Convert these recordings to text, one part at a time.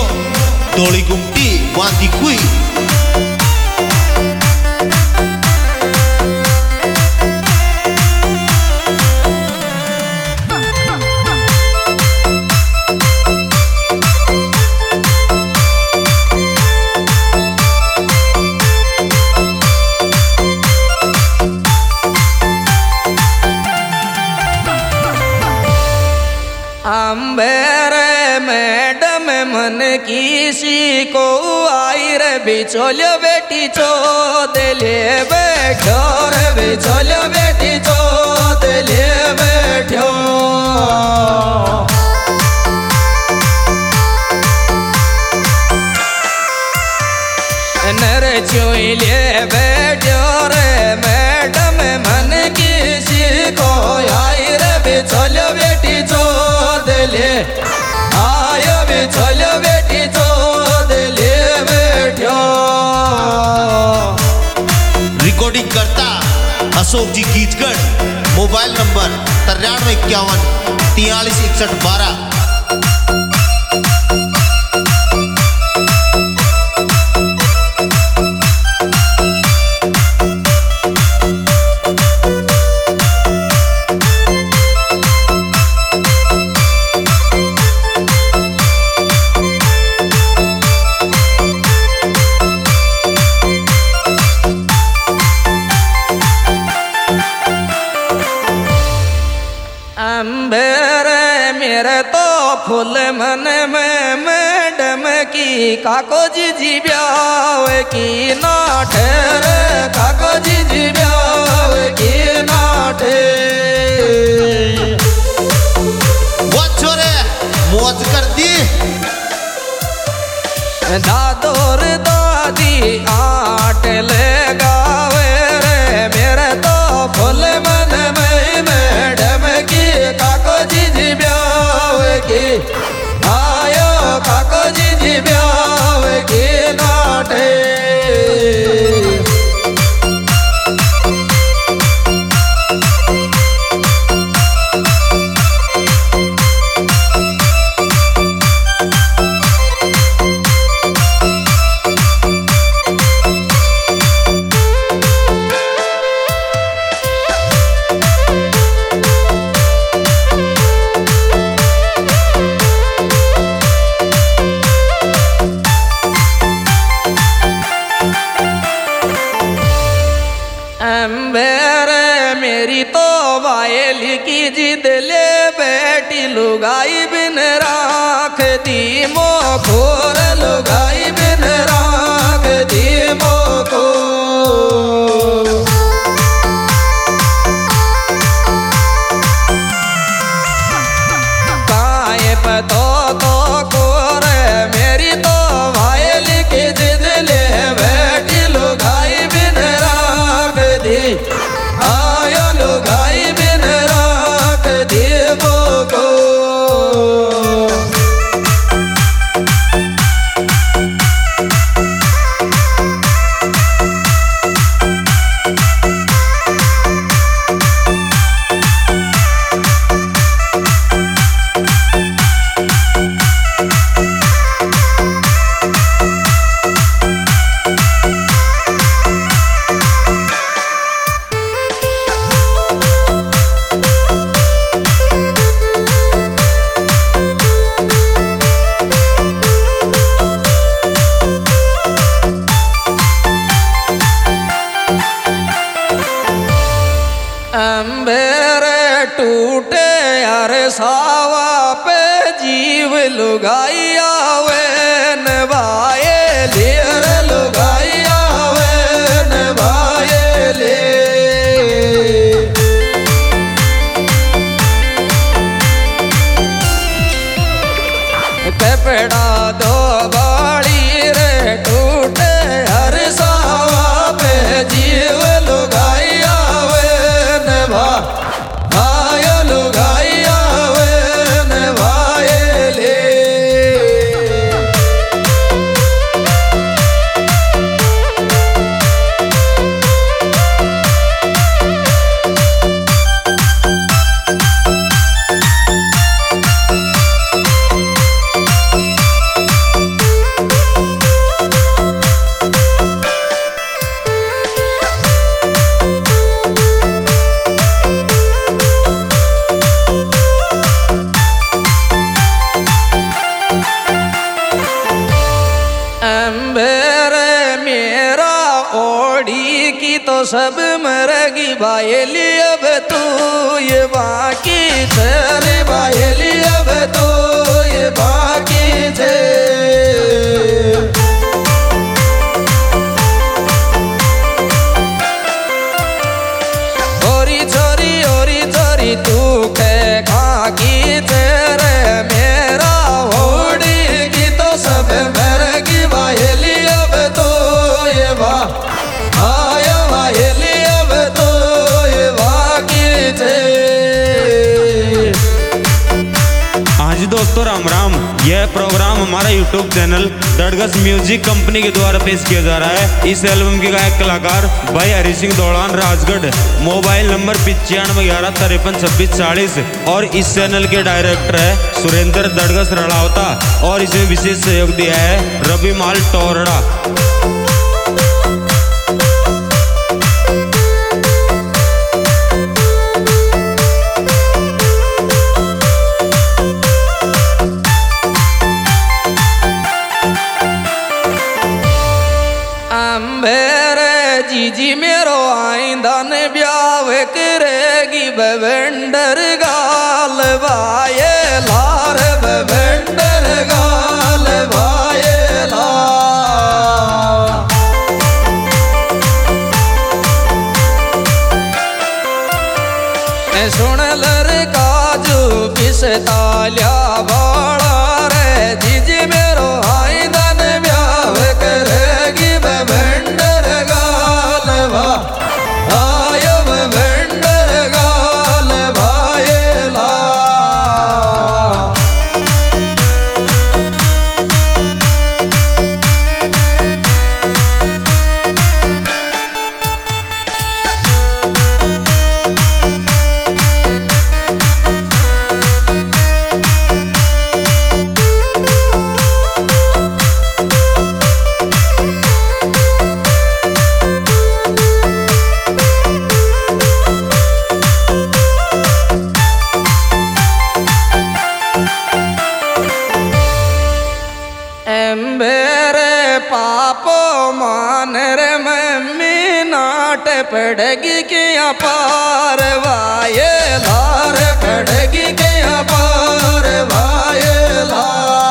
Doli Gumti Wanti Kui अंबेरे madam मन किसी को आई रे बिचौलियो बेटी चो दिले बैठो रे बिचौलियो बेटी चो दिले बैठो नर चुइले बैठो रे मैडम मन किसी को आई रे बिचौलियो बेटी चो आयो बिचौलियो बेटी चो दिले बैठो। रिकॉर्डिंग करता अशोक जी गीतगढ़ मोबाइल नंबर 9351 436112 अंबेरे मेरे तो फूल मन में मैडम की काको जी ब्याव की नाट रे काको जी ब्याव की नाट छोरे मौज कर दी दादोर दादी आट ले गावे रे मेरे तो फूल मन में मैडम की काको जी ब्याव की आयो काको जी ब्याव की नाटे अंबेरे मेरी तो वायल की जिद ले बैठी लुगाई बिन राख दी मोखोर लुगाई बिन राख दी मोखो काए पतो तो कोर मेरी तो वायल की जिद ले बैठी लुगाई बिन आयो लुगाई बिन राख देवो को अंबेरे टूटे यार सावा पे जीव लुगाई आवे नवाए लेर लुगाई आवे नवाए ले कपड़ा दो बाड़ी रे टूटे हर सावा पे जीव लुगाई आवे नवा आयो लुगाई आवे नवाए ले अंबर मेरा ओढ़ी की तो सब मरगी बायली अब तू ये बाकी तेरे बायली अब तू ये बाकी थे ओरी छोरी तू के खाकी तेरे मेरा ओढ़ी की तो सब मरगी बायली अब तो ये बा आया बायली अब तो ये बाकी थे। हाँ जी दोस्तों, राम राम। यह प्रोग्राम हमारा यूट्यूब चैनल दड़गस म्यूजिक कंपनी के द्वारा पेश किया जा रहा है। इस एल्बम के गायक कलाकार भाई हरि सिंह दौड़ान राजगढ़, मोबाइल नंबर 9511532640 और इस चैनल के डायरेक्टर है सुरेंद्र दड़गस रड़ावता और इसमें विशेष सहयोग दिया है रवि माल टोरड़ा। जीजी मेरो आइंदा ने ब्याह करेगी बवंडर गाल भाए लार बवंडर गाल भाए ला सुन लर काजू किस तालिया बाड़ा रे जीजी मेरो आइंदा ने ब्याह करेगी बवंडर आयो बवंडर गाल भाएला। पापो मान रे मम्मी नाट पड़गी क्या पार वाये लार पड़गी क्या पार वाये ला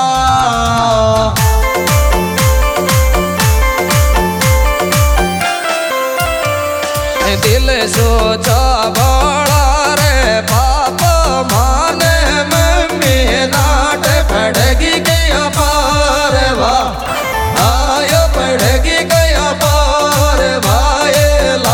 दिल सोचा बड़ा रे पापो मान मम्मी नाट पड़गी क्या पार वा आयो पड़गी गया पार भाएला।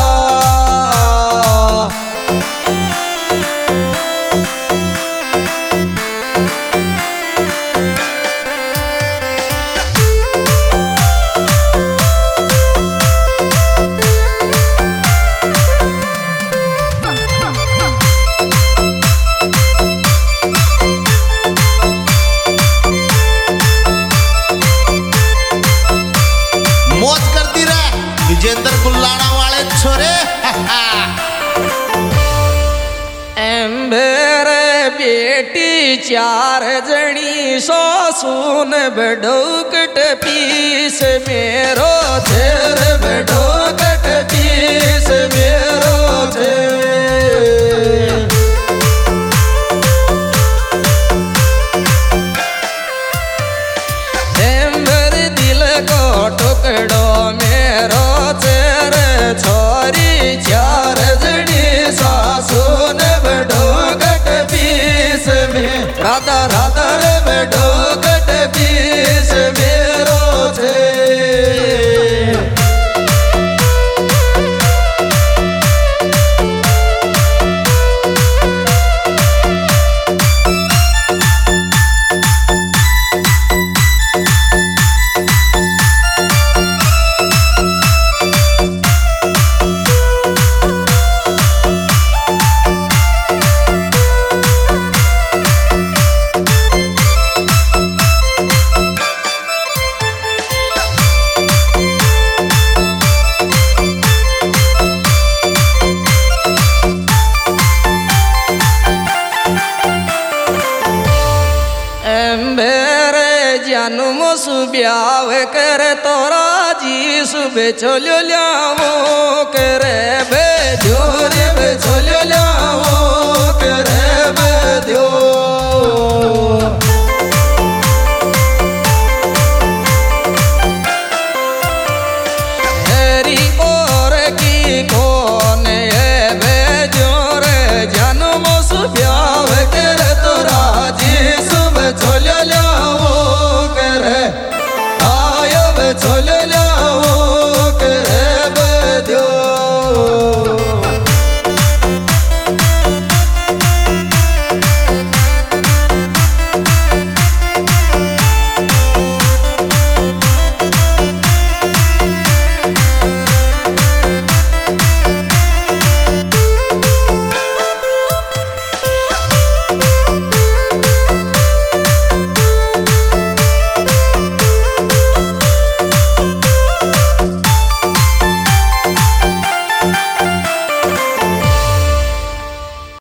विजेंद्र कुल्लाड़ा वाले छोरे मेरे बेटी चार जनी सासून बडोकट पीस मेरो थेर बडोकट पीस मेरो थेर दिल को टुकड़ो मेरो छोरी चार जनी सासून बडोकट पीस में राधा राधा रे बडोकट पीस मेरो थे। ब्याव कर तोरा जी सुबह चलो लियाओ करे बेजोर चलो लियाओ करे बेजो हेरी और की कौन है बेजोर जन्म ब्याव कर तोरा जी सुबह चलो लियाओ करे आयो चलो लियाओ